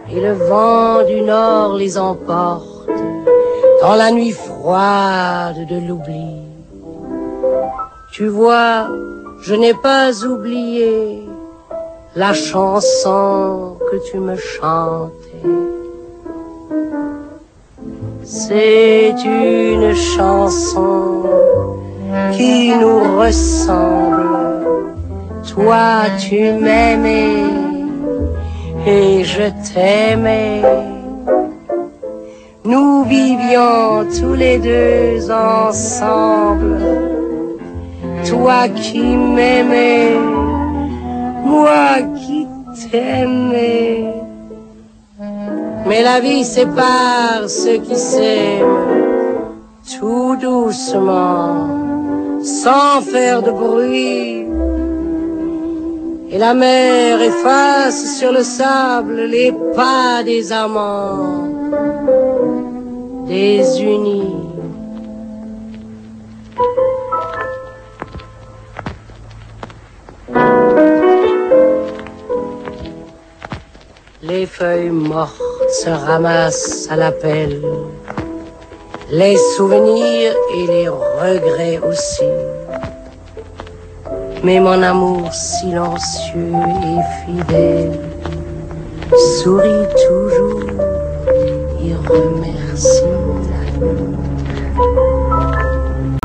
et le vent du nord les emporte dans la nuit froide de l'oubli. Tu vois, je n'ai pas oublié la chanson que tu me chantais. C'est une chanson qui nous ressemble. Toi, tu m'aimais et je t'aimais. Nous vivions tous les deux ensemble. Toi qui m'aimais, moi qui t'aimais. Mais la vie sépare ceux qui s'aiment tout doucement, sans faire de bruit. Et la mer efface sur le sable les pas des amants désunis. Les feuilles mortes se ramassent à la pelle, les souvenirs et les regrets aussi. Mais mon amour silencieux et fidèle sourit toujours et remercie la vie.